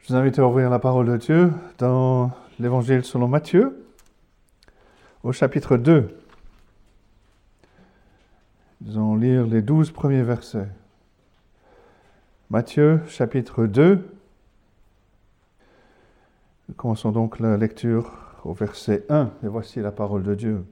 Je vous invite à ouvrir la parole de Dieu dans l'Évangile selon Matthieu, au chapitre 2. Nous allons lire les 12 premiers versets. Matthieu, chapitre 2. Nous commençons donc la lecture au verset 1, et voici la parole de Dieu.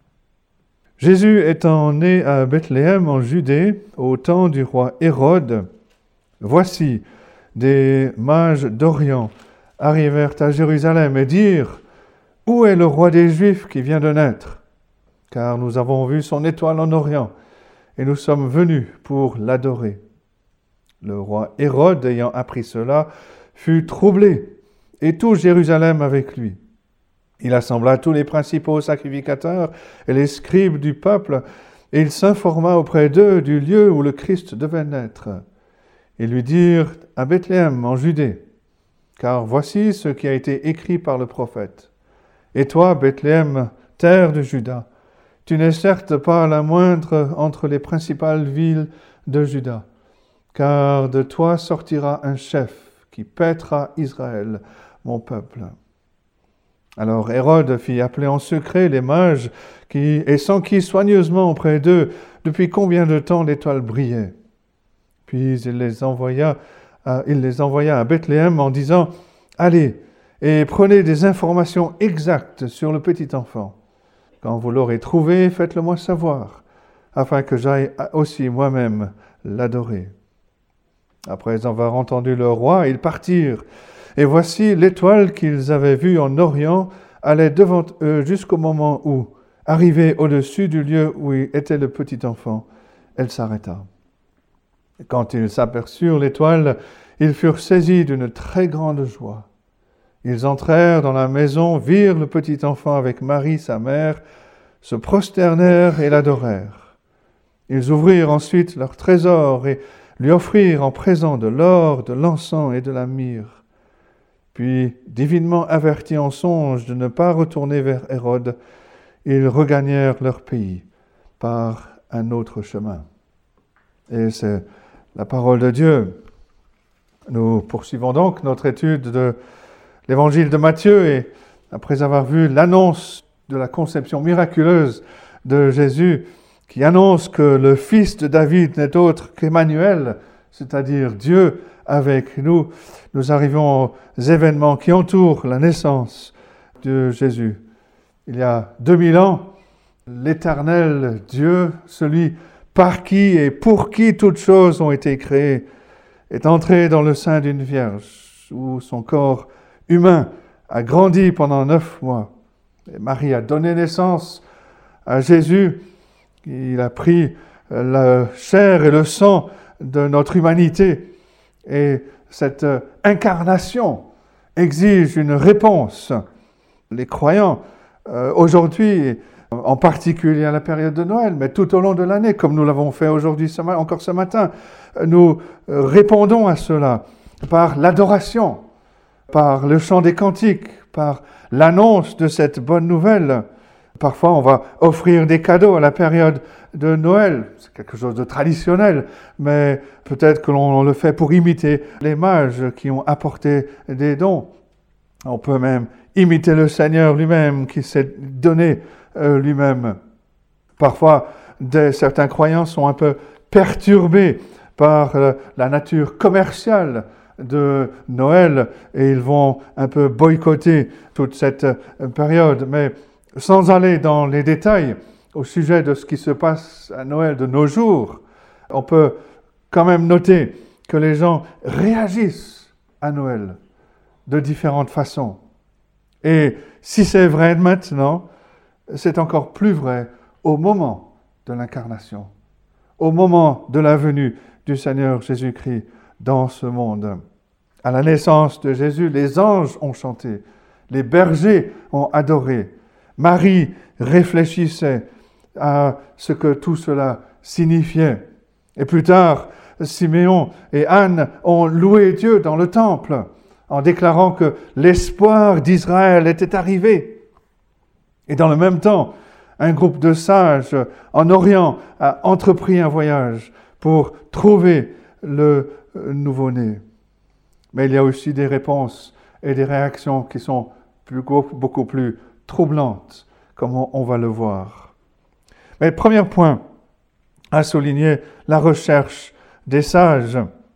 Jésus étant né à Bethléem en Judée, au temps du roi Hérode, voici, des mages d'Orient arrivèrent à Jérusalem et dirent « Où est le roi des Juifs qui vient de naître ? Car nous avons vu son étoile en Orient, et nous sommes venus pour l'adorer. » Le roi Hérode, ayant appris cela, fut troublé, et tout Jérusalem avec lui. Il assembla tous les principaux sacrificateurs et les scribes du peuple, et il s'informa auprès d'eux du lieu où le Christ devait naître. Ils lui dirent à Bethléem en Judée, car voici ce qui a été écrit par le prophète. Et toi, Bethléem, terre de Juda, tu n'es certes pas la moindre entre les principales villes de Juda, car de toi sortira un chef qui paîtra Israël, mon peuple. Alors Hérode fit appeler en secret les mages et s'enquit soigneusement auprès d'eux depuis combien de temps l'étoile brillait. Puis il les envoya à Bethléem en disant « Allez et prenez des informations exactes sur le petit enfant. Quand vous l'aurez trouvé, faites-le moi savoir, afin que j'aille aussi moi-même l'adorer. » Après avoir entendu le roi, ils partirent. Et voici l'étoile qu'ils avaient vue en Orient allait devant eux jusqu'au moment où, arrivée au-dessus du lieu où était le petit enfant, elle s'arrêta. Quand ils s'aperçurent l'étoile, ils furent saisis d'une très grande joie. Ils entrèrent dans la maison, virent le petit enfant avec Marie, sa mère, se prosternèrent et l'adorèrent. Ils ouvrirent ensuite leur trésor et lui offrirent en présent de l'or, de l'encens et de la myrrhe. Puis, divinement avertis en songe de ne pas retourner vers Hérode, ils regagnèrent leur pays par un autre chemin. Et c'est la parole de Dieu. Nous poursuivons donc notre étude de l'évangile de Matthieu et après avoir vu l'annonce de la conception miraculeuse de Jésus qui annonce que le fils de David n'est autre qu'Emmanuel, c'est-à-dire Dieu avec nous, nous arrivons aux événements qui entourent la naissance de Jésus. Il y a 2000 ans, l'Éternel Dieu, celui par qui et pour qui toutes choses ont été créées, est entré dans le sein d'une vierge, où son corps humain a grandi pendant 9 mois. Et Marie a donné naissance à Jésus. Il a pris la chair et le sang de notre humanité. Et cette incarnation exige une réponse. Les croyants, aujourd'hui, en particulier à la période de Noël, mais tout au long de l'année, comme nous l'avons fait aujourd'hui, encore ce matin, nous répondons à cela par l'adoration, par le chant des cantiques, par l'annonce de cette bonne nouvelle. Parfois, on va offrir des cadeaux à la période de Noël. C'est quelque chose de traditionnel, mais peut-être que l'on le fait pour imiter les mages qui ont apporté des dons. On peut même imiter le Seigneur lui-même qui s'est donné lui-même. Parfois, certains croyants sont un peu perturbés par la nature commerciale de Noël et ils vont un peu boycotter toute cette période. Mais sans aller dans les détails au sujet de ce qui se passe à Noël de nos jours, on peut quand même noter que les gens réagissent à Noël de différentes façons. Et si c'est vrai maintenant, c'est encore plus vrai au moment de l'incarnation, au moment de la venue du Seigneur Jésus-Christ dans ce monde. À la naissance de Jésus, les anges ont chanté, les bergers ont adoré. Marie réfléchissait à ce que tout cela signifiait. Et plus tard, Siméon et Anne ont loué Dieu dans le temple en déclarant que l'espoir d'Israël était arrivé. Et dans le même temps, un groupe de sages en Orient a entrepris un voyage pour trouver le nouveau-né. Mais il y a aussi des réponses et des réactions qui sont beaucoup plus troublantes, comme on va le voir. Mais le premier point à souligner, la recherche des sages.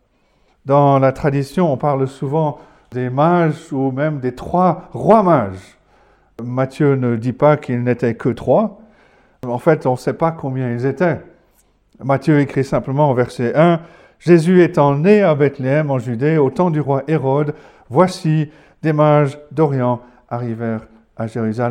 Dans la tradition, on parle souvent des mages ou même des 3 rois mages. Matthieu ne dit pas qu'ils n'étaient que 3. En fait, on ne sait pas combien ils étaient. Matthieu écrit simplement au verset 1, « Jésus étant né à Bethléem en Judée au temps du roi Hérode, voici des mages d'Orient arrivèrent à Jérusalem. »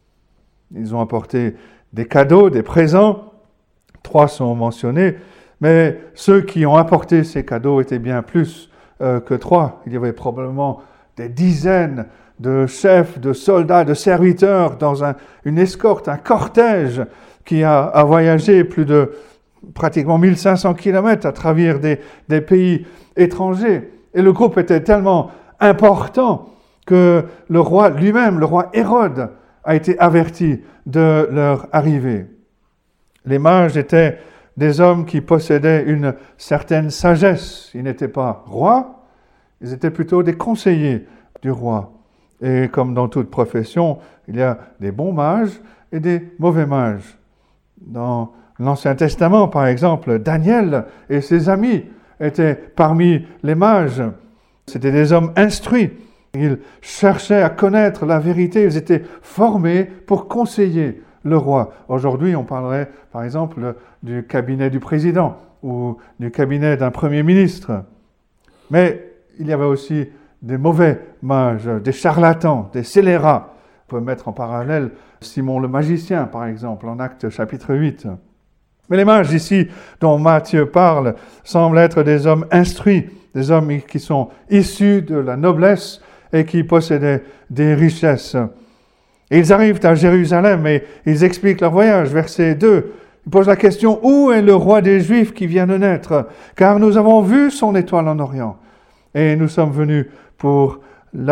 Ils ont apporté des cadeaux, des présents. 3 sont mentionnés, mais ceux qui ont apporté ces cadeaux étaient bien plus que 3. Il y avait probablement des dizaines de chefs, de soldats, de serviteurs dans une escorte, un cortège qui a voyagé plus de pratiquement 1500 kilomètres à travers des pays étrangers. Et le groupe était tellement important que le roi lui-même, le roi Hérode, a été averti de leur arrivée. Les mages étaient des hommes qui possédaient une certaine sagesse. Ils n'étaient pas rois, ils étaient plutôt des conseillers du roi. Et comme dans toute profession, il y a des bons mages et des mauvais mages. Dans l'Ancien Testament, par exemple, Daniel et ses amis étaient parmi les mages. C'était des hommes instruits. Ils cherchaient à connaître la vérité. Ils étaient formés pour conseiller le roi. Aujourd'hui, on parlerait, par exemple, du cabinet du président ou du cabinet d'un premier ministre. Mais il y avait aussi des mauvais mages, des charlatans, des scélérats. On peut mettre en parallèle Simon le magicien, par exemple, en Actes chapitre 8. Mais les mages ici, dont Matthieu parle, semblent être des hommes instruits, des hommes qui sont issus de la noblesse et qui possédaient des richesses. Et ils arrivent à Jérusalem et ils expliquent leur voyage. Verset 2, ils posent la question, « Où est le roi des Juifs qui vient de naître? Car nous avons vu son étoile en Orient et nous sommes venus pour l'adorer. »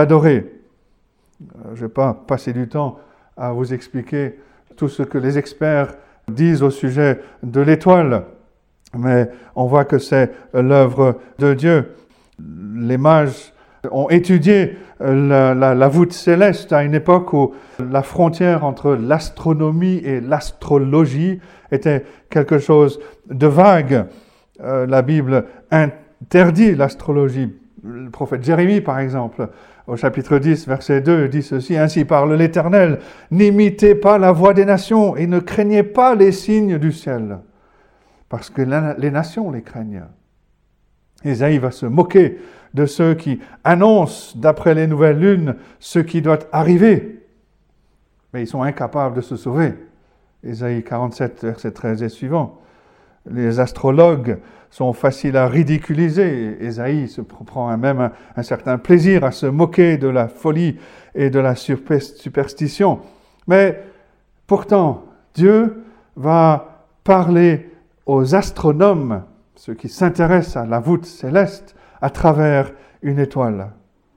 Je ne vais pas passer du temps à vous expliquer tout ce que les experts disent au sujet de l'étoile, mais on voit que c'est l'œuvre de Dieu. Les mages ont étudié la voûte céleste à une époque où la frontière entre l'astronomie et l'astrologie était quelque chose de vague. La Bible interdit l'astrologie. Le prophète Jérémie, par exemple, au chapitre 10, verset 2, dit ceci, « Ainsi parle l'Éternel, n'imitez pas la voix des nations et ne craignez pas les signes du ciel, parce que les nations les craignent. » Ésaïe va se moquer de ceux qui annoncent, d'après les nouvelles lunes, ce qui doit arriver. Mais ils sont incapables de se sauver. Ésaïe 47, verset 13 et suivant. Les astrologues sont faciles à ridiculiser. Ésaïe se prend même un certain plaisir à se moquer de la folie et de la superstition. Mais pourtant, Dieu va parler aux astronomes, ceux qui s'intéressent à la voûte céleste, à travers une étoile.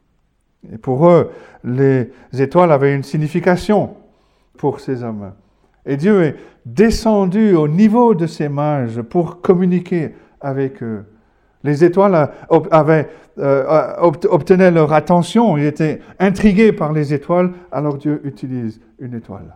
Et pour eux, les étoiles avaient une signification pour ces hommes. Et Dieu est descendu au niveau de ces mages pour communiquer avec eux. Les étoiles obtenaient leur attention, ils étaient intrigués par les étoiles, alors Dieu utilise une étoile.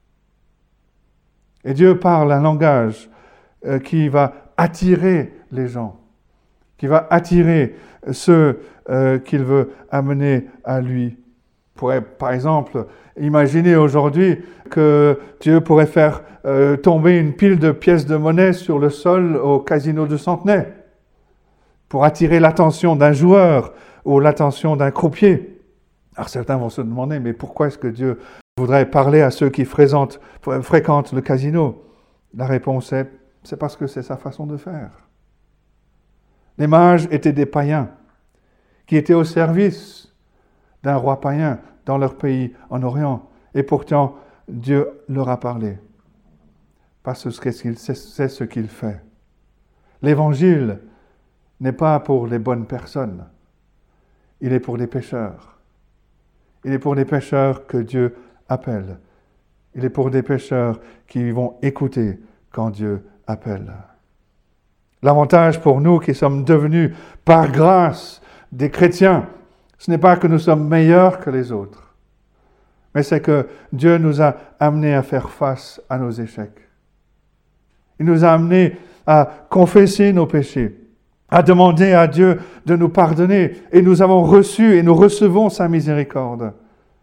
Et Dieu parle un langage qui va attirer les gens, qui va attirer ceux qu'il veut amener à lui. On pourrait, par exemple, imaginer aujourd'hui que Dieu pourrait faire tomber une pile de pièces de monnaie sur le sol au casino de Centenay pour attirer l'attention d'un joueur ou l'attention d'un croupier. Alors certains vont se demander, mais pourquoi est-ce que Dieu voudrait parler à ceux qui fréquentent le casino? La réponse est, c'est parce que c'est sa façon de faire. Les mages étaient des païens qui étaient au service d'un roi païen dans leur pays en Orient. Et pourtant, Dieu leur a parlé. Parce que c'est ce qu'il fait. L'évangile n'est pas pour les bonnes personnes. Il est pour les pécheurs. Il est pour les pécheurs que Dieu appelle. Il est pour des pécheurs qui vont écouter quand Dieu appelle. L'avantage pour nous qui sommes devenus par grâce des chrétiens, ce n'est pas que nous sommes meilleurs que les autres, mais c'est que Dieu nous a amenés à faire face à nos échecs. Il nous a amenés à confesser nos péchés, à demander à Dieu de nous pardonner, et nous avons reçu et nous recevons sa miséricorde.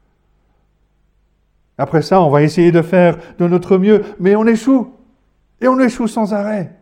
Après ça, on va essayer de faire de notre mieux, mais on échoue, et on échoue sans arrêt.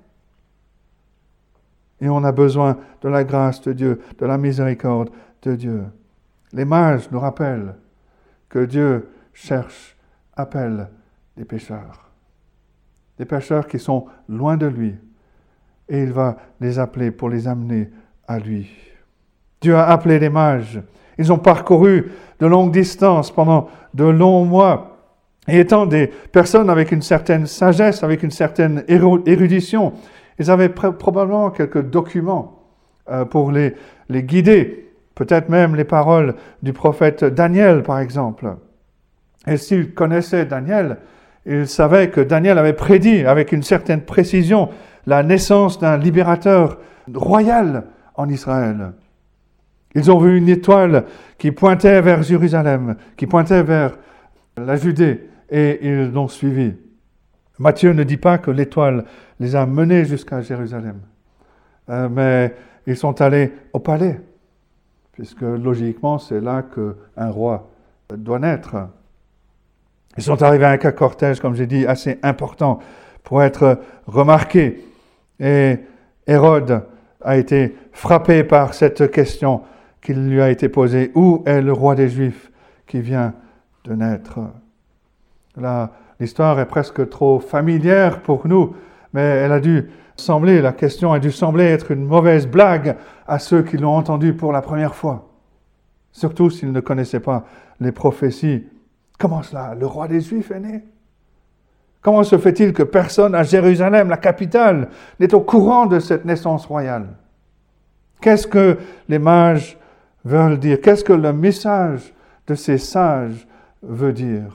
Et on a besoin de la grâce de Dieu, de la miséricorde de Dieu. Les mages nous rappellent que Dieu appelle des pécheurs qui sont loin de lui, et il va les appeler pour les amener à lui. Dieu a appelé les mages. Ils ont parcouru de longues distances pendant de longs mois, et étant des personnes avec une certaine sagesse, avec une certaine érudition, ils avaient probablement quelques documents pour les guider, peut-être même les paroles du prophète Daniel, par exemple. Et s'ils connaissaient Daniel, ils savaient que Daniel avait prédit avec une certaine précision la naissance d'un libérateur royal en Israël. Ils ont vu une étoile qui pointait vers Jérusalem, qui pointait vers la Judée, et ils l'ont suivi. Matthieu ne dit pas que l'étoile les a menés jusqu'à Jérusalem, mais ils sont allés au palais, puisque logiquement c'est là qu'un roi doit naître. Ils sont arrivés avec un cortège, comme j'ai dit, assez important pour être remarqué. Et Hérode a été frappé par cette question qui lui a été posée. Où est le roi des Juifs qui vient de naître? Là, l'histoire est presque trop familière pour nous, mais la question a dû sembler être une mauvaise blague à ceux qui l'ont entendue pour la première fois. Surtout s'ils ne connaissaient pas les prophéties. Comment cela? Le roi des Juifs est né? Comment se fait-il que personne à Jérusalem, la capitale, n'est au courant de cette naissance royale? Qu'est-ce que les mages veulent dire? Qu'est-ce que le message de ces sages veut dire?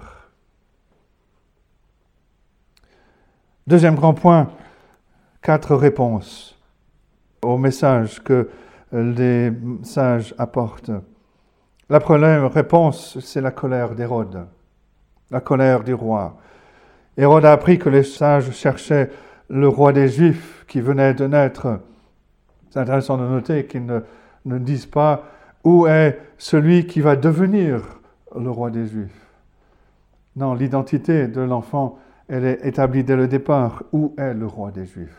Deuxième grand point, 4 réponses au message que les sages apportent. La première réponse, c'est la colère d'Hérode, la colère du roi. Hérode a appris que les sages cherchaient le roi des Juifs qui venait de naître. C'est intéressant de noter qu'ils ne disent pas où est celui qui va devenir le roi des Juifs. Non, l'identité de l'enfant, elle est établie dès le départ. Où est le roi des Juifs?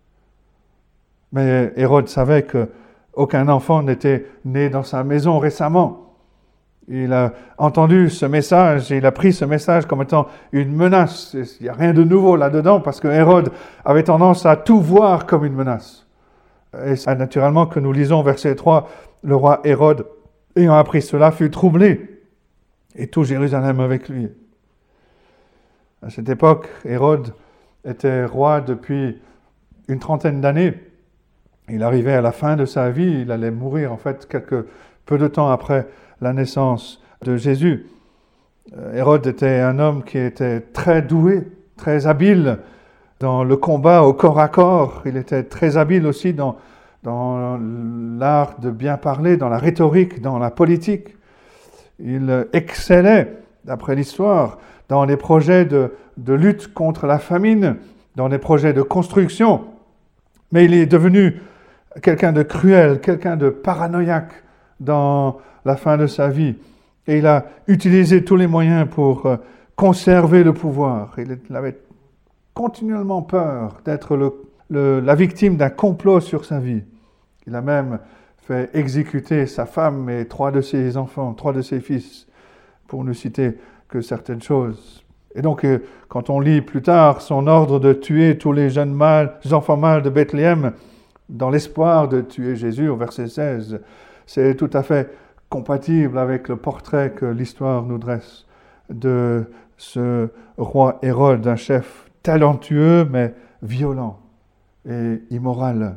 Mais Hérode savait qu'aucun enfant n'était né dans sa maison récemment. Il a entendu ce message et il a pris ce message comme étant une menace. Il n'y a rien de nouveau là-dedans parce que Hérode avait tendance à tout voir comme une menace. Et c'est naturellement que nous lisons verset 3, le roi Hérode, ayant appris cela, fut troublé et tout Jérusalem avec lui. À cette époque, Hérode était roi depuis une trentaine d'années. Il arrivait à la fin de sa vie, il allait mourir en fait peu de temps après la naissance de Jésus. Hérode était un homme qui était très doué, très habile dans le combat au corps à corps. Il était très habile aussi dans l'art de bien parler, dans la rhétorique, dans la politique. Il excellait, d'après l'histoire, dans les projets de lutte contre la famine, dans les projets de construction. Mais il est devenu quelqu'un de cruel, quelqu'un de paranoïaque dans la fin de sa vie. Et il a utilisé tous les moyens pour conserver le pouvoir. Il avait continuellement peur d'être la victime d'un complot sur sa vie. Il a même fait exécuter sa femme et 3 de ses enfants, 3 de ses fils, pour ne citer que certaines choses. Et donc, quand on lit plus tard son ordre de tuer tous les enfants mâles de Bethléem, dans l'espoir de tuer Jésus, au verset 16, c'est tout à fait compatible avec le portrait que l'histoire nous dresse de ce roi Hérode, un chef talentueux mais violent et immoral.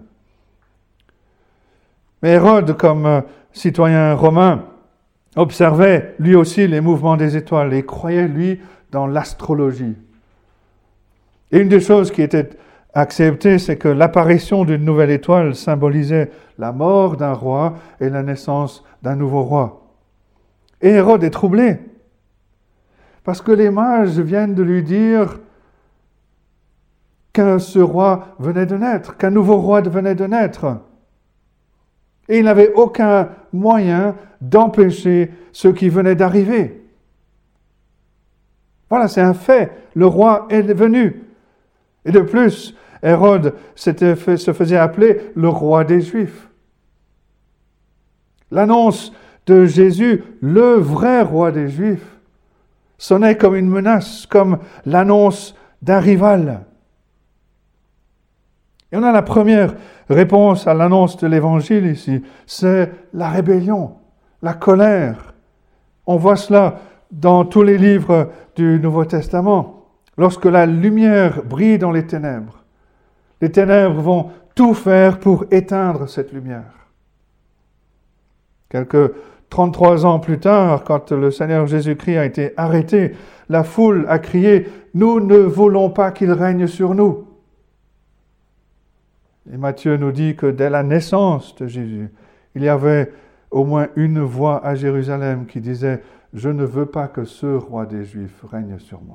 Mais Hérode, comme citoyen romain, observait lui aussi les mouvements des étoiles et croyait, lui, dans l'astrologie. Et une des choses qui était accepter, c'est que l'apparition d'une nouvelle étoile symbolisait la mort d'un roi et la naissance d'un nouveau roi. Et Hérode est troublé, parce que les mages viennent de lui dire que ce roi venait de naître, qu'un nouveau roi venait de naître. Et il n'avait aucun moyen d'empêcher ce qui venait d'arriver. Voilà, c'est un fait. Le roi est venu. Et de plus, Hérode se faisait appeler le roi des Juifs. L'annonce de Jésus, le vrai roi des Juifs, sonnait comme une menace, comme l'annonce d'un rival. Et on a la première réponse à l'annonce de l'Évangile ici, c'est la rébellion, la colère. On voit cela dans tous les livres du Nouveau Testament. Lorsque la lumière brille dans les ténèbres vont tout faire pour éteindre cette lumière. Quelques 33 ans plus tard, quand le Seigneur Jésus-Christ a été arrêté, la foule a crié « Nous ne voulons pas qu'il règne sur nous ». Et Matthieu nous dit que dès la naissance de Jésus, il y avait au moins une voix à Jérusalem qui disait « Je ne veux pas que ce roi des Juifs règne sur moi ».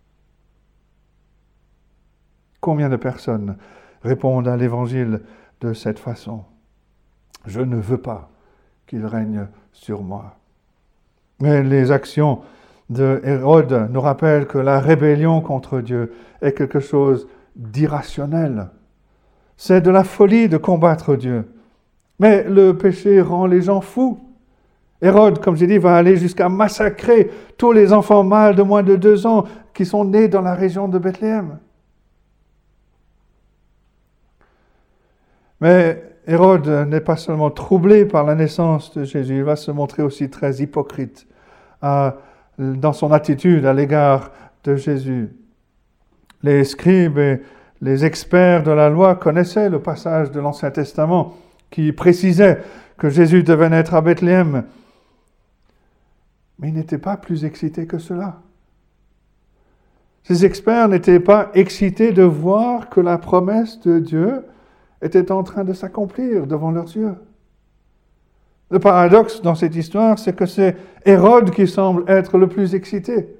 Combien de personnes répondent à l'Évangile de cette façon? Je ne veux pas qu'il règne sur moi. Mais les actions de Hérode nous rappellent que la rébellion contre Dieu est quelque chose d'irrationnel. C'est de la folie de combattre Dieu. Mais le péché rend les gens fous. Hérode, comme j'ai dit, va aller jusqu'à massacrer tous les enfants mâles de moins de 2 ans qui sont nés dans la région de Bethléem. Mais Hérode n'est pas seulement troublé par la naissance de Jésus, il va se montrer aussi très hypocrite dans son attitude à l'égard de Jésus. Les scribes et les experts de la loi connaissaient le passage de l'Ancien Testament qui précisait que Jésus devait naître à Bethléem. Mais ils n'étaient pas plus excités que cela. Ces experts n'étaient pas excités de voir que la promesse de Dieu était en train de s'accomplir devant leurs yeux. Le paradoxe dans cette histoire, c'est que c'est Hérode qui semble être le plus excité.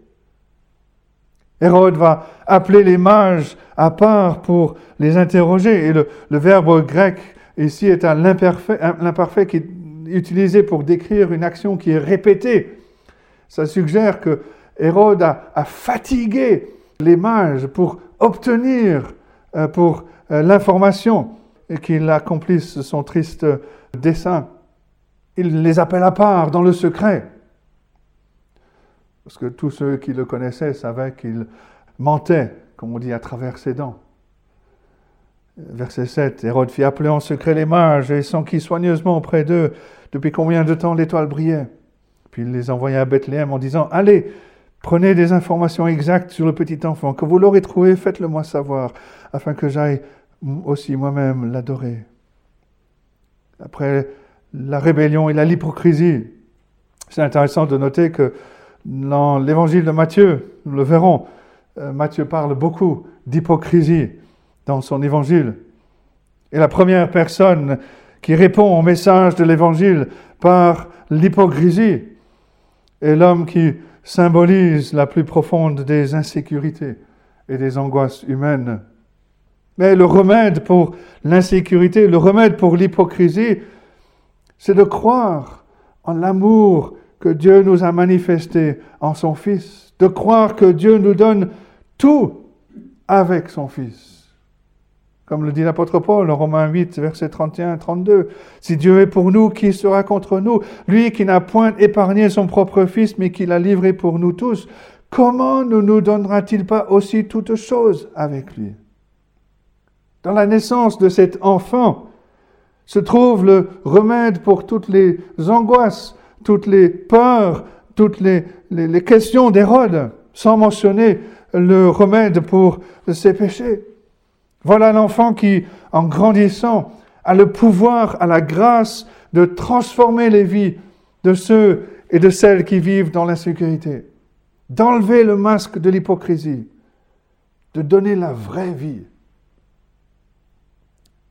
Hérode va appeler les mages à part pour les interroger. Et le verbe grec ici est l'imparfait qui est utilisé pour décrire une action qui est répétée. Ça suggère que Hérode a fatigué les mages pour obtenir l'information et qu'il accomplisse son triste dessein. Il les appelle à part dans le secret. Parce que tous ceux qui le connaissaient savaient qu'il mentait, comme on dit, à travers ses dents. Verset 7, Hérode fit appeler en secret les mages et s'enquit soigneusement auprès d'eux depuis combien de temps l'étoile brillait. Puis il les envoya à Bethléem en disant « Allez, prenez des informations exactes sur le petit enfant. Que vous l'aurez trouvé, faites-le moi savoir, afin que j'aille aussi moi-même l'adorer. » Après la rébellion et l'hypocrisie, c'est intéressant de noter que dans l'évangile de Matthieu, nous le verrons, Matthieu parle beaucoup d'hypocrisie dans son évangile. Et la première personne qui répond au message de l'évangile par l'hypocrisie est l'homme qui symbolise la plus profonde des insécurités et des angoisses humaines. Mais le remède pour l'insécurité, le remède pour l'hypocrisie, c'est de croire en l'amour que Dieu nous a manifesté en son Fils, de croire que Dieu nous donne tout avec son Fils. Comme le dit l'apôtre Paul en Romains 8, versets 31-32. « Si Dieu est pour nous, qui sera contre nous? Lui qui n'a point épargné son propre Fils, mais qui l'a livré pour nous tous, comment ne nous donnera-t-il pas aussi toutes choses avec lui ?» Dans la naissance de cet enfant se trouve le remède pour toutes les angoisses, toutes les peurs, toutes les questions d'Hérode, sans mentionner le remède pour ses péchés. Voilà l'enfant qui, en grandissant, a le pouvoir, a la grâce de transformer les vies de ceux et de celles qui vivent dans l'insécurité, d'enlever le masque de l'hypocrisie, de donner la vraie vie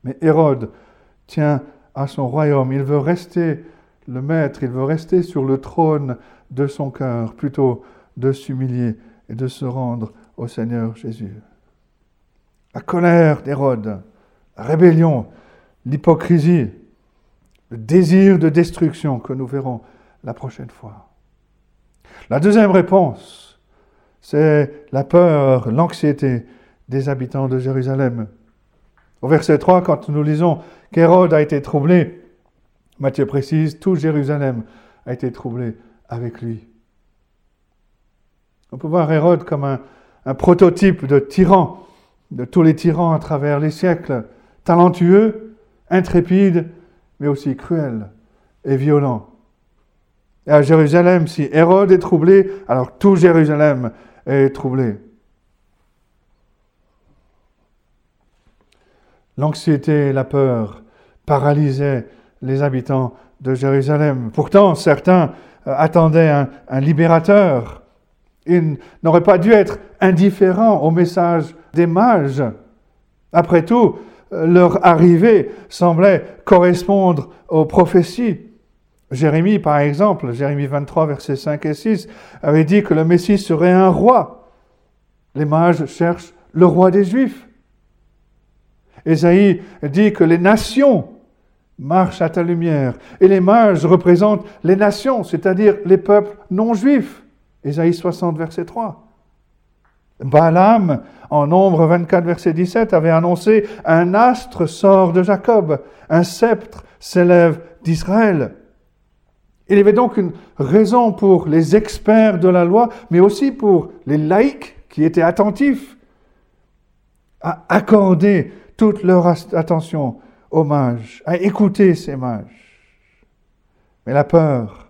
Mais Hérode tient à son royaume. Il veut rester le maître, il veut rester sur le trône de son cœur, plutôt de s'humilier et de se rendre au Seigneur Jésus. La colère d'Hérode, la rébellion, l'hypocrisie, le désir de destruction que nous verrons la prochaine fois. La deuxième réponse, c'est la peur, l'anxiété des habitants de Jérusalem. Au verset 3, quand nous lisons qu'Hérode a été troublé, Matthieu précise, tout Jérusalem a été troublé avec lui. On peut voir Hérode comme un prototype de tyran, de tous les tyrans à travers les siècles, talentueux, intrépide, mais aussi cruel et violent. Et à Jérusalem, si Hérode est troublé, alors tout Jérusalem est troublé. L'anxiété et la peur paralysaient les habitants de Jérusalem. Pourtant, certains attendaient un libérateur. Ils n'auraient pas dû être indifférents au message des mages. Après tout, leur arrivée semblait correspondre aux prophéties. Jérémie, par exemple, Jérémie 23, versets 5 et 6, avait dit que le Messie serait un roi. Les mages cherchent le roi des Juifs. Ésaïe dit que les nations marchent à ta lumière. Et les mages représentent les nations, c'est-à-dire les peuples non juifs. Ésaïe 60, verset 3. Balaam, en Nombre 24, verset 17, avait annoncé « Un astre sort de Jacob, un sceptre s'élève d'Israël ». Il y avait donc une raison pour les experts de la loi, mais aussi pour les laïcs qui étaient attentifs à accorder toute leur attention aux mages, à écouter ces mages. Mais la peur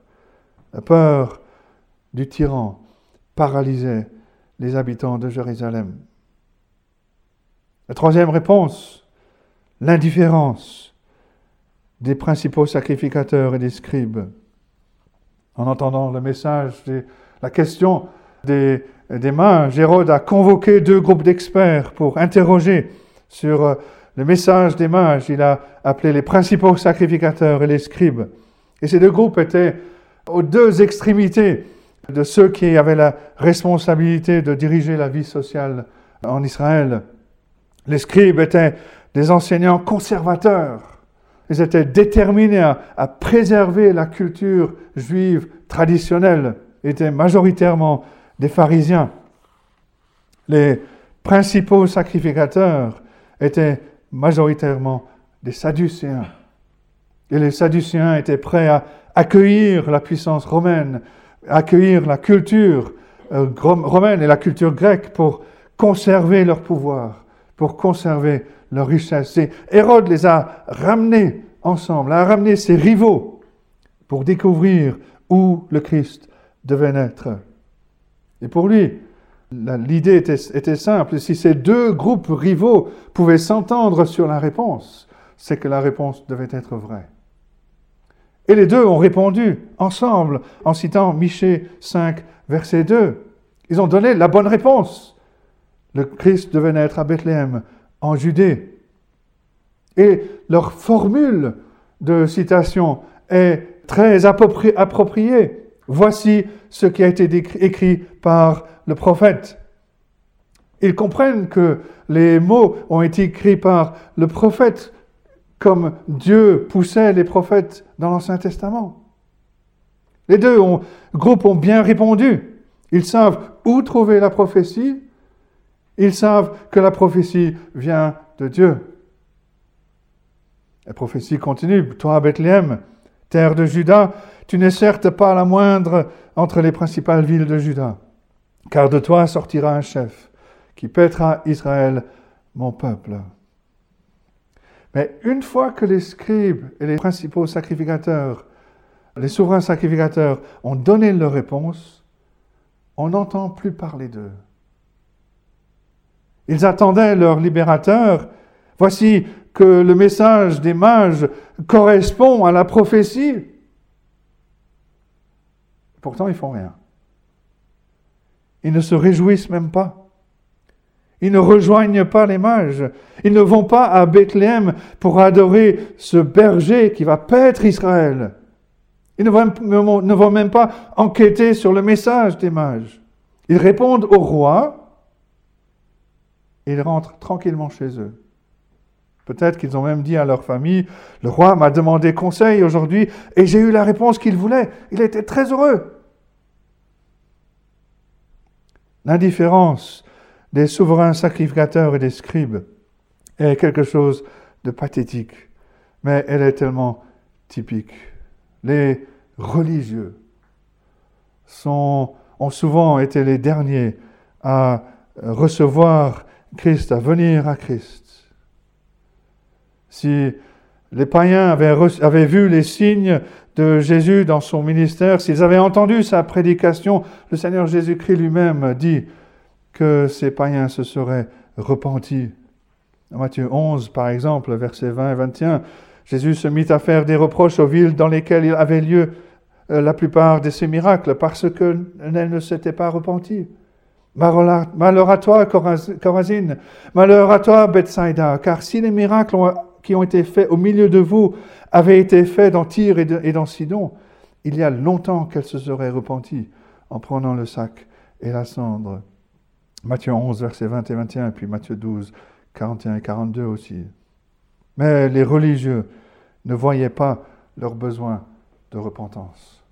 du tyran paralysait les habitants de Jérusalem. La troisième réponse, l'indifférence des principaux sacrificateurs et des scribes. En entendant le message, la question des mages, Hérode a convoqué 2 groupes d'experts pour interroger sur le message des mages. Il a appelé les principaux sacrificateurs et les scribes. Et ces 2 groupes étaient aux 2 extrémités de ceux qui avaient la responsabilité de diriger la vie sociale en Israël. Les scribes étaient des enseignants conservateurs. Ils étaient déterminés à préserver la culture juive traditionnelle. Ils étaient majoritairement des pharisiens. Les principaux sacrificateurs étaient majoritairement des sadducéens. Et les sadducéens étaient prêts à accueillir la puissance romaine, accueillir la culture romaine et la culture grecque pour conserver leur pouvoir, pour conserver leur richesse. Et Hérode les a ramenés ensemble, a ramené ses rivaux pour découvrir où le Christ devait naître. Et pour lui, l'idée était simple. Si ces 2 groupes rivaux pouvaient s'entendre sur la réponse, c'est que la réponse devait être vraie. Et les 2 ont répondu ensemble en citant Michée 5, verset 2. Ils ont donné la bonne réponse. Le Christ devait naître à Bethléem, en Judée. Et leur formule de citation est très appropriée. Voici ce qui a été écrit par le prophète. Ils comprennent que les mots ont été écrits par le prophète, comme Dieu poussait les prophètes dans l'Ancien Testament. Les 2 groupes ont bien répondu. Ils savent où trouver la prophétie. Ils savent que la prophétie vient de Dieu. La prophétie continue. Toi, Bethléem, terre de Juda, tu n'es certes pas la moindre entre les principales villes de Juda, car de toi sortira un chef qui paîtra Israël, mon peuple. Mais une fois que les scribes et les principaux sacrificateurs, les souverains sacrificateurs ont donné leur réponse, on n'entend plus parler d'eux. Ils attendaient leur libérateur. Voici que le message des mages correspond à la prophétie. Pourtant, ils ne font rien. Ils ne se réjouissent même pas. Ils ne rejoignent pas les mages. Ils ne vont pas à Bethléem pour adorer ce berger qui va paître Israël. Ils ne vont même pas enquêter sur le message des mages. Ils répondent au roi et ils rentrent tranquillement chez eux. Peut-être qu'ils ont même dit à leur famille, « Le roi m'a demandé conseil aujourd'hui et j'ai eu la réponse qu'il voulait. Il était très heureux. » L'indifférence des souverains sacrificateurs et des scribes est quelque chose de pathétique, mais elle est tellement typique. Les religieux ont souvent été les derniers à recevoir Christ, à venir à Christ. Si les païens avaient vu les signes de Jésus dans son ministère, s'ils avaient entendu sa prédication, le Seigneur Jésus-Christ lui-même dit que ces païens se seraient repentis. Dans Matthieu 11, par exemple, versets 20 et 21, Jésus se mit à faire des reproches aux villes dans lesquelles il avait lieu la plupart de ces miracles, parce qu'elles ne s'étaient pas repenties. Malheur à toi, Chorazine, malheur à toi, Bethsaïda, car si les miracles qui ont été faits au milieu de vous avaient été faits dans Tyr et dans Sidon, il y a longtemps qu'elles se seraient repenties en prenant le sac et la cendre. Matthieu 11, versets 20 et 21, et puis Matthieu 12, 41 et 42 aussi. Mais les religieux ne voyaient pas leur besoin de repentance.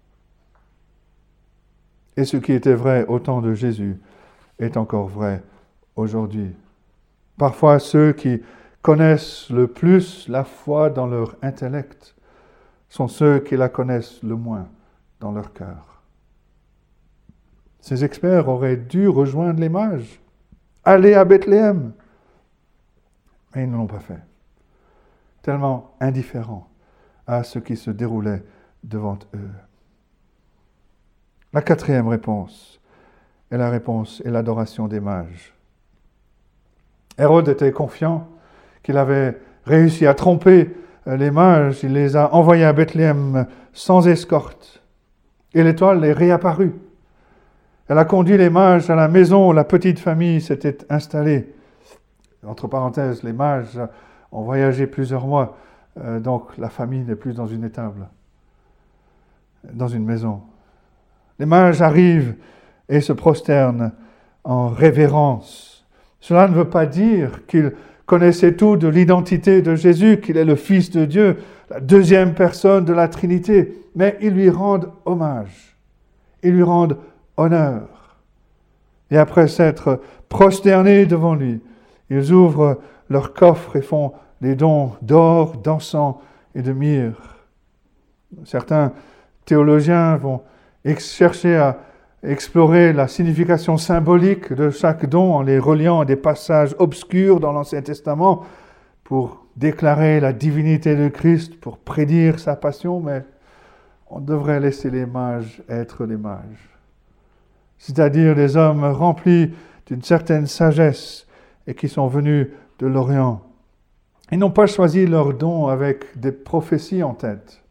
Et ce qui était vrai au temps de Jésus est encore vrai aujourd'hui. Parfois, ceux qui connaissent le plus la foi dans leur intellect sont ceux qui la connaissent le moins dans leur cœur. Ces experts auraient dû rejoindre les mages, aller à Bethléem, mais ils ne l'ont pas fait. Tellement indifférents à ce qui se déroulait devant eux. La quatrième réponse est la réponse et l'adoration des mages. Hérode était confiant qu'il avait réussi à tromper les mages. Il les a envoyés à Bethléem sans escorte. Et l'étoile est réapparue. Elle a conduit les mages à la maison où la petite famille s'était installée. Entre parenthèses, les mages ont voyagé plusieurs mois, donc la famille n'est plus dans une étable, dans une maison. Les mages arrivent et se prosternent en révérence. Cela ne veut pas dire qu'ils connaissaient tout de l'identité de Jésus, qu'il est le Fils de Dieu, la deuxième personne de la Trinité, mais ils lui rendent hommage, ils lui rendent honneur. Et après s'être prosternés devant lui, ils ouvrent leur coffre et font des dons d'or, d'encens et de myrrhe. Certains théologiens vont chercher à explorer la signification symbolique de chaque don en les reliant à des passages obscurs dans l'Ancien Testament pour déclarer la divinité de Christ, pour prédire sa passion, mais on devrait laisser les mages être les mages. C'est-à-dire des hommes remplis d'une certaine sagesse et qui sont venus de l'Orient. Ils n'ont pas choisi leurs dons avec des prophéties en tête.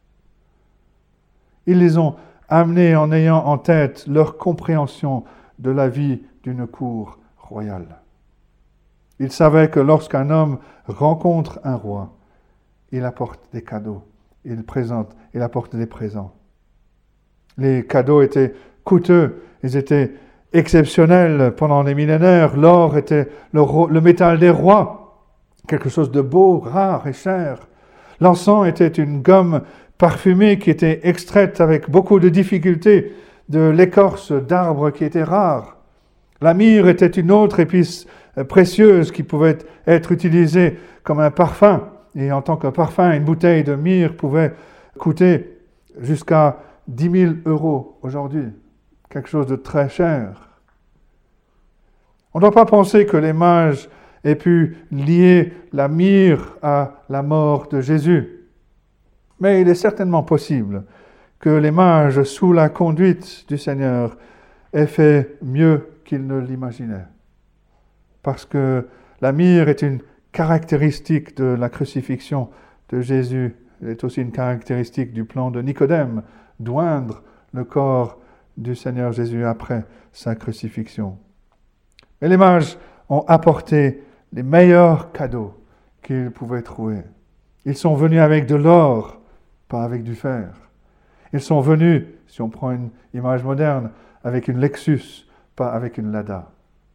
Ils les ont amenés en ayant en tête leur compréhension de la vie d'une cour royale. Ils savaient que lorsqu'un homme rencontre un roi, il apporte des cadeaux, il apporte des présents. Les cadeaux étaient coûteux, ils étaient exceptionnels pendant les millénaires. L'or était le métal des rois, quelque chose de beau, rare et cher. L'encens était une gomme parfumée qui était extraite avec beaucoup de difficulté de l'écorce d'arbres qui était rare. La myrrhe était une autre épice précieuse qui pouvait être utilisée comme un parfum. Et en tant que parfum, une bouteille de myrrhe pouvait coûter jusqu'à 10 000 € aujourd'hui. Quelque chose de très cher. On ne doit pas penser que les mages aient pu lier la myrrhe à la mort de Jésus. Mais il est certainement possible que les mages, sous la conduite du Seigneur, aient fait mieux qu'ils ne l'imaginaient. Parce que la myrrhe est une caractéristique de la crucifixion de Jésus. Elle est aussi une caractéristique du plan de Nicodème, d'oindre le corps du Seigneur Jésus après sa crucifixion. Mais les mages ont apporté les meilleurs cadeaux qu'ils pouvaient trouver. Ils sont venus avec de l'or, pas avec du fer. Ils sont venus, si on prend une image moderne, avec une Lexus, pas avec une Lada.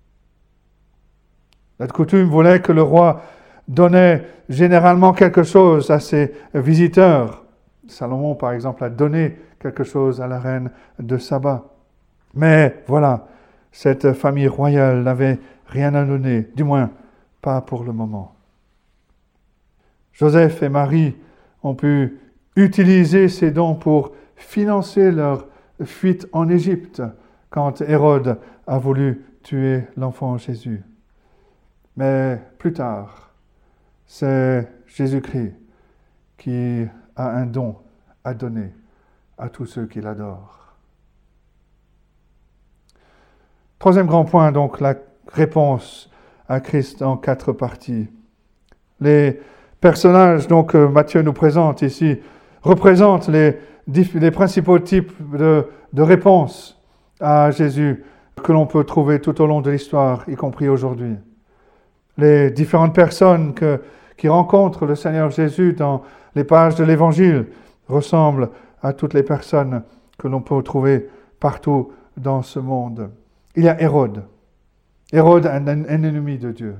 La coutume voulait que le roi donnait généralement quelque chose à ses visiteurs. Salomon, par exemple, a donné quelque chose à la reine de Saba. Mais voilà, cette famille royale n'avait rien à donner, du moins pas pour le moment. Joseph et Marie ont pu utiliser ces dons pour financer leur fuite en Égypte quand Hérode a voulu tuer l'enfant Jésus. Mais plus tard, c'est Jésus-Christ qui a un don à donner à tous ceux qui l'adorent. Troisième grand point, donc, la réponse à Christ en 4 parties. Les personnages donc, que Matthieu nous présente ici représentent les principaux types de réponses à Jésus que l'on peut trouver tout au long de l'histoire, y compris aujourd'hui. Les différentes personnes qui rencontrent le Seigneur Jésus dans les pages de l'Évangile ressemblent à toutes les personnes que l'on peut trouver partout dans ce monde. Il y a Hérode. Hérode, un ennemi de Dieu.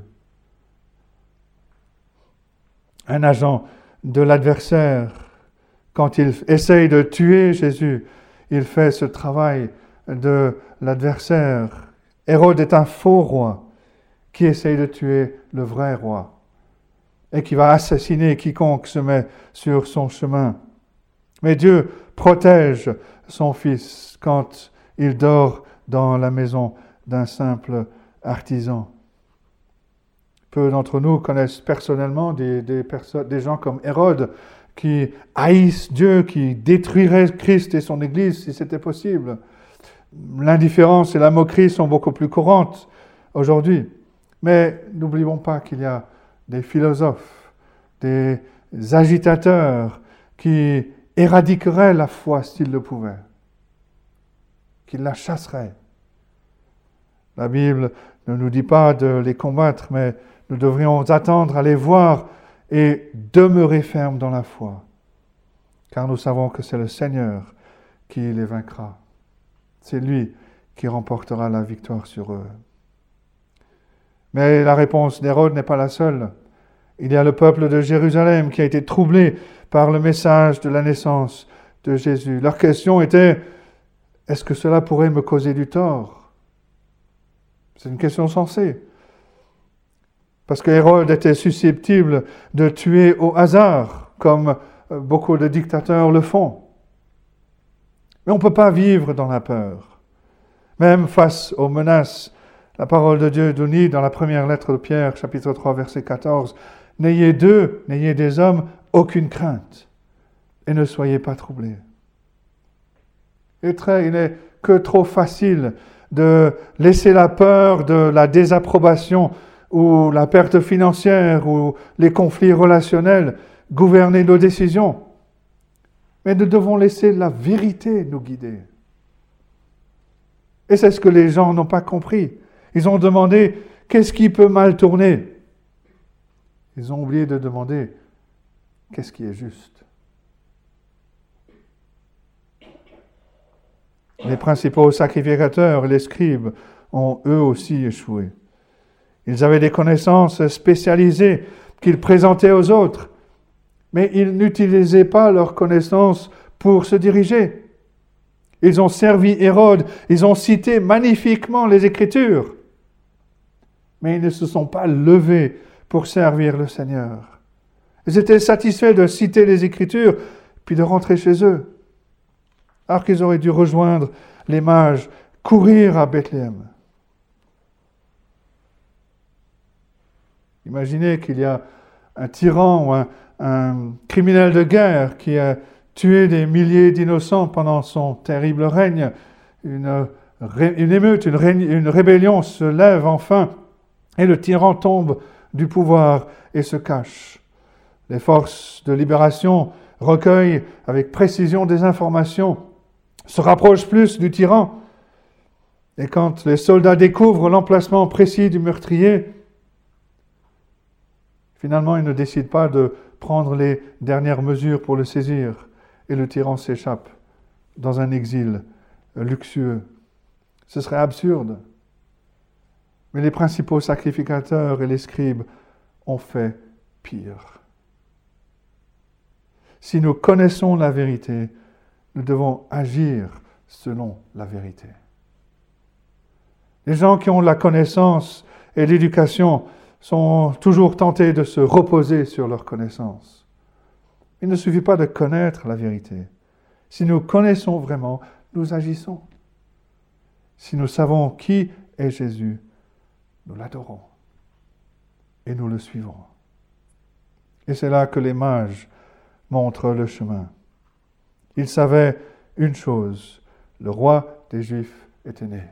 Un agent de l'adversaire. Quand il essaye de tuer Jésus, il fait ce travail de l'adversaire. Hérode est un faux roi qui essaye de tuer le vrai roi et qui va assassiner quiconque se met sur son chemin. Mais Dieu protège son fils quand il dort dans la maison d'un simple artisan. Peu d'entre nous connaissent personnellement des gens comme Hérode qui haïssent Dieu, qui détruiraient Christ et son Église si c'était possible. L'indifférence et la moquerie sont beaucoup plus courantes aujourd'hui. Mais n'oublions pas qu'il y a des philosophes, des agitateurs qui éradiqueraient la foi s'ils le pouvaient, qui la chasseraient. La Bible ne nous dit pas de les combattre, mais nous devrions attendre à les voir et demeurer fermes dans la foi, car nous savons que c'est le Seigneur qui les vaincra. C'est lui qui remportera la victoire sur eux. Mais la réponse d'Hérode n'est pas la seule. Il y a le peuple de Jérusalem qui a été troublé par le message de la naissance de Jésus. Leur question était, est-ce que cela pourrait me causer du tort? C'est une question sensée. Parce que Hérode était susceptible de tuer au hasard, comme beaucoup de dictateurs le font. Mais on ne peut pas vivre dans la peur. Même face aux menaces, la parole de Dieu nous dit dans la première lettre de Pierre, chapitre 3, verset 14, « N'ayez des hommes, aucune crainte, et ne soyez pas troublés. » Il n'est que trop facile de laisser la peur de la désapprobation ou la perte financière ou les conflits relationnels gouverner nos décisions. Mais nous devons laisser la vérité nous guider. Et c'est ce que les gens n'ont pas compris. Ils ont demandé, qu'est-ce qui peut mal tourner? Ils ont oublié de demander, qu'est-ce qui est juste? Les principaux sacrificateurs et les scribes ont eux aussi échoué. Ils avaient des connaissances spécialisées qu'ils présentaient aux autres, mais ils n'utilisaient pas leurs connaissances pour se diriger. Ils ont servi Hérode, ils ont cité magnifiquement les Écritures, mais ils ne se sont pas levés pour servir le Seigneur. Ils étaient satisfaits de citer les Écritures, puis de rentrer chez eux, alors qu'ils auraient dû rejoindre les mages, courir à Bethléem. Imaginez qu'il y a un tyran ou un criminel de guerre qui a tué des milliers d'innocents pendant son terrible règne. Une émeute, une rébellion se lève enfin et le tyran tombe du pouvoir et se cache. Les forces de libération recueillent avec précision des informations, se rapprochent plus du tyran Et quand les soldats découvrent l'emplacement précis du meurtrier, finalement, ils ne décident pas de prendre les dernières mesures pour le saisir, et le tyran s'échappe dans un exil luxueux. Ce serait absurde. Mais les principaux sacrificateurs et les scribes ont fait pire. Si nous connaissons la vérité, nous devons agir selon la vérité. Les gens qui ont la connaissance et l'éducation sont toujours tentés de se reposer sur leur connaissance. Il ne suffit pas de connaître la vérité. Si nous connaissons vraiment, nous agissons. Si nous savons qui est Jésus, nous l'adorons et nous le suivons. Et c'est là que les mages montrent le chemin. Ils savaient une chose, le roi des Juifs était né.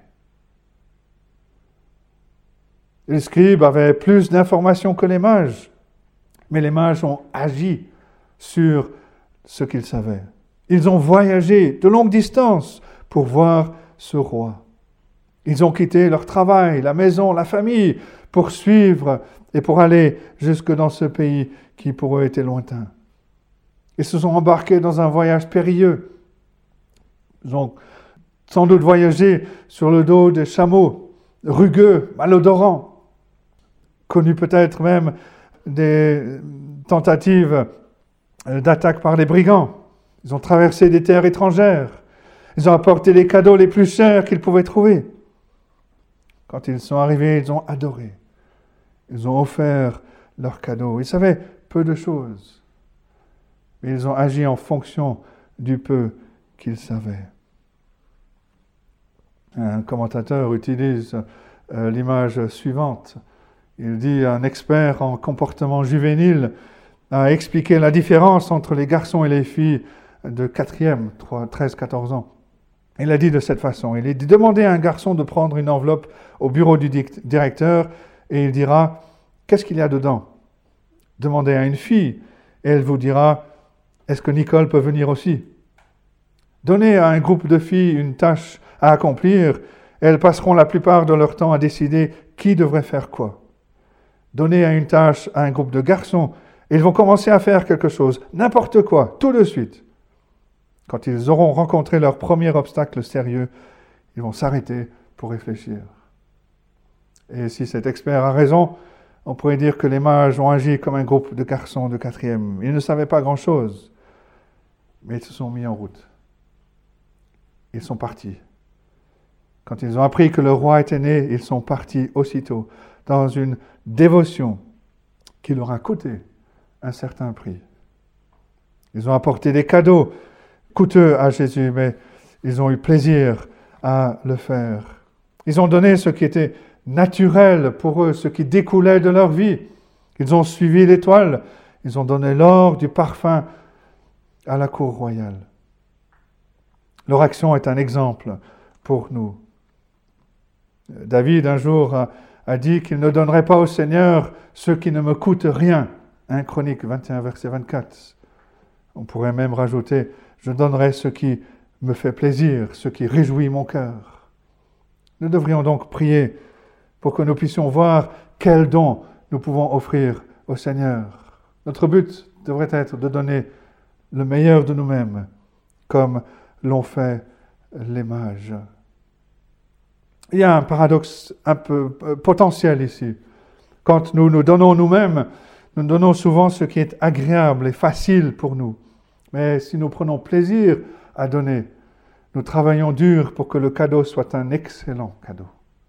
Les scribes avaient plus d'informations que les mages, mais les mages ont agi sur ce qu'ils savaient. Ils ont voyagé de longues distances pour voir ce roi. Ils ont quitté leur travail, la maison, la famille, pour suivre et pour aller jusque dans ce pays qui pour eux était lointain. Ils se sont embarqués dans un voyage périlleux. Ils ont sans doute voyagé sur le dos des chameaux, rugueux, malodorants, connu peut-être même des tentatives d'attaque par les brigands. Ils ont traversé des terres étrangères. Ils ont apporté les cadeaux les plus chers qu'ils pouvaient trouver. Quand ils sont arrivés, ils ont adoré. Ils ont offert leurs cadeaux. Ils savaient peu de choses, mais ils ont agi en fonction du peu qu'ils savaient. Un commentateur utilise l'image suivante. Il dit un expert en comportement juvénile a expliqué la différence entre les garçons et les filles de 4e, 13-14 ans. Il a dit de cette façon, il a dit, demandez à un garçon de prendre une enveloppe au bureau du directeur et il dira, qu'est-ce qu'il y a dedans? Demandez à une fille et elle vous dira, est-ce que Nicole peut venir aussi? Donnez à un groupe de filles une tâche à accomplir et elles passeront la plupart de leur temps à décider qui devrait faire quoi. Donnez à une tâche à un groupe de garçons et ils vont commencer à faire quelque chose, n'importe quoi, tout de suite. Quand ils auront rencontré leur premier obstacle sérieux, ils vont s'arrêter pour réfléchir. Et si cet expert a raison, on pourrait dire que les mages ont agi comme un groupe de garçons de 4e. Ils ne savaient pas grand-chose, mais ils se sont mis en route. Ils sont partis. Quand ils ont appris que le roi était né, ils sont partis aussitôt dans une dévotion qui leur a coûté un certain prix. Ils ont apporté des cadeaux coûteux à Jésus, mais ils ont eu plaisir à le faire. Ils ont donné ce qui était naturel pour eux, ce qui découlait de leur vie. Ils ont suivi l'étoile. Ils ont donné l'or du parfum à la cour royale. Leur action est un exemple pour nous. David, un jour, a dit qu'il ne donnerait pas au Seigneur ce qui ne me coûte rien. 1 Chronique 21, verset 24. On pourrait même rajouter, je donnerai ce qui me fait plaisir, ce qui réjouit mon cœur. Nous devrions donc prier pour que nous puissions voir quel don nous pouvons offrir au Seigneur. Notre but devrait être de donner le meilleur de nous-mêmes, comme l'ont fait les mages. Il y a un paradoxe un peu potentiel ici. Quand nous nous donnons nous-mêmes, nous donnons souvent ce qui est agréable et facile pour nous. Mais si nous prenons plaisir à donner, nous travaillons dur pour que le cadeau soit un excellent cadeau.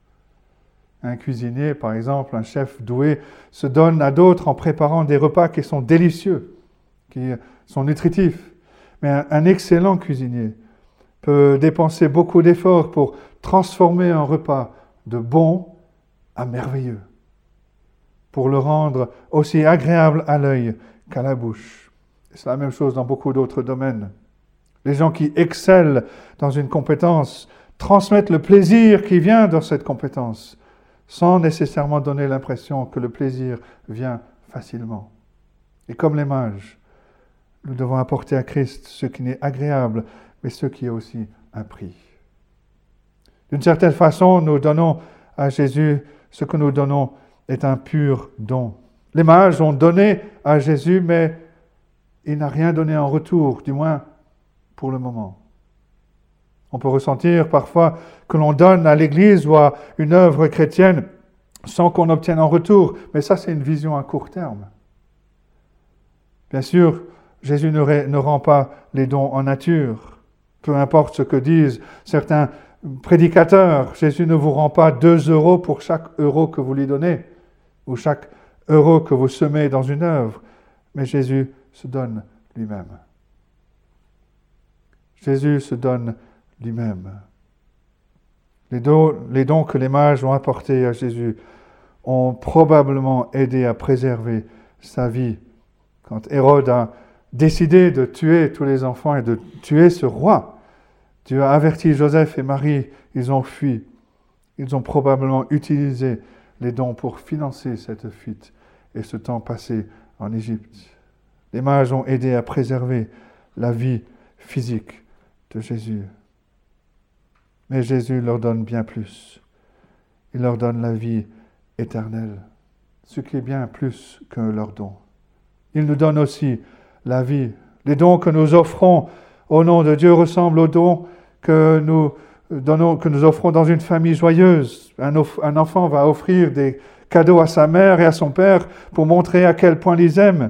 Un cuisinier, par exemple, un chef doué, se donne à d'autres en préparant des repas qui sont délicieux, qui sont nutritifs. Mais un excellent cuisinier peut dépenser beaucoup d'efforts pour transformer un repas de bon à merveilleux, pour le rendre aussi agréable à l'œil qu'à la bouche. C'est la même chose dans beaucoup d'autres domaines. Les gens qui excellent dans une compétence transmettent le plaisir qui vient dans cette compétence, sans nécessairement donner l'impression que le plaisir vient facilement. Et comme les mages, nous devons apporter à Christ ce qui n'est agréable, mais ce qui est aussi un prix. D'une certaine façon, nous donnons à Jésus ce que nous donnons est un pur don. Les mages ont donné à Jésus, mais il n'a rien donné en retour, du moins pour le moment. On peut ressentir parfois que l'on donne à l'Église ou à une œuvre chrétienne sans qu'on obtienne en retour, mais ça c'est une vision à court terme. Bien sûr, Jésus ne rend pas les dons en nature. Peu importe ce que disent certains prédicateurs, Jésus ne vous rend pas 2 € pour chaque euro que vous lui donnez, ou chaque euro que vous semez dans une œuvre, mais Jésus se donne lui-même. Jésus se donne lui-même. Les dons que les mages ont apportés à Jésus ont probablement aidé à préserver sa vie. Quand Hérode a décidé de tuer tous les enfants et de tuer ce roi, Dieu a averti Joseph et Marie, ils ont fui. Ils ont probablement utilisé les dons pour financer cette fuite et ce temps passé en Égypte. Les mages ont aidé à préserver la vie physique de Jésus. Mais Jésus leur donne bien plus. Il leur donne la vie éternelle, ce qui est bien plus que leurs dons. Il nous donne aussi la vie. Les dons que nous offrons au nom de Dieu ressemblent aux dons que nous offrons dans une famille joyeuse. Un enfant va offrir des cadeaux à sa mère et à son père pour montrer à quel point ils les aiment.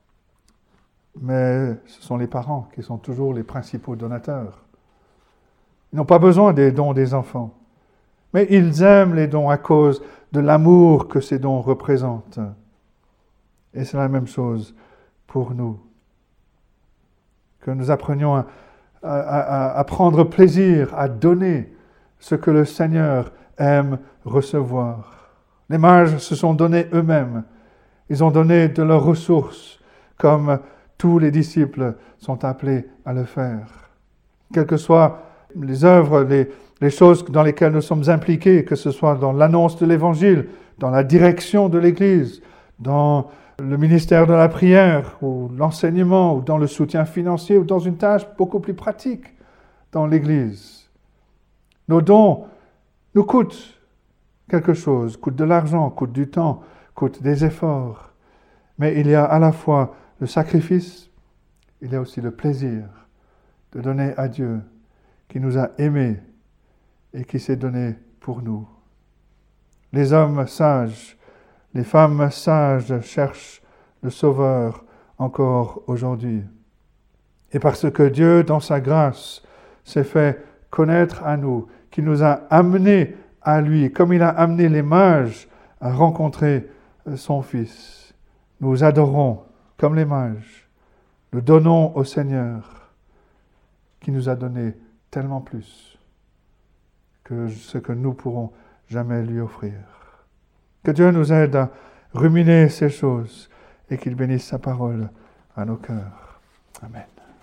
Mais ce sont les parents qui sont toujours les principaux donateurs. Ils n'ont pas besoin des dons des enfants. Mais ils aiment les dons à cause de l'amour que ces dons représentent. Et c'est la même chose pour nous. Que nous apprenions à prendre plaisir, à donner ce que le Seigneur aime recevoir. Les mages se sont donnés eux-mêmes. Ils ont donné de leurs ressources, comme tous les disciples sont appelés à le faire. Quelles que soient les œuvres, les choses dans lesquelles nous sommes impliqués, que ce soit dans l'annonce de l'Évangile, dans la direction de l'Église, dans le ministère de la prière, ou l'enseignement, ou dans le soutien financier, ou dans une tâche beaucoup plus pratique dans l'Église. Nos dons nous coûtent quelque chose, coûtent de l'argent, coûtent du temps, coûtent des efforts. Mais il y a à la fois le sacrifice, il y a aussi le plaisir de donner à Dieu qui nous a aimés et qui s'est donné pour nous. Les hommes sages, les femmes sages cherchent le Sauveur encore aujourd'hui. Et parce que Dieu, dans sa grâce, s'est fait connaître à nous, qui nous a amenés à lui, comme il a amené les mages à rencontrer son Fils, nous adorons comme les mages. Nous donnons au Seigneur qui nous a donné tellement plus que ce que nous pourrons jamais lui offrir. Que Dieu nous aide à ruminer ces choses et qu'il bénisse sa parole à nos cœurs. Amen.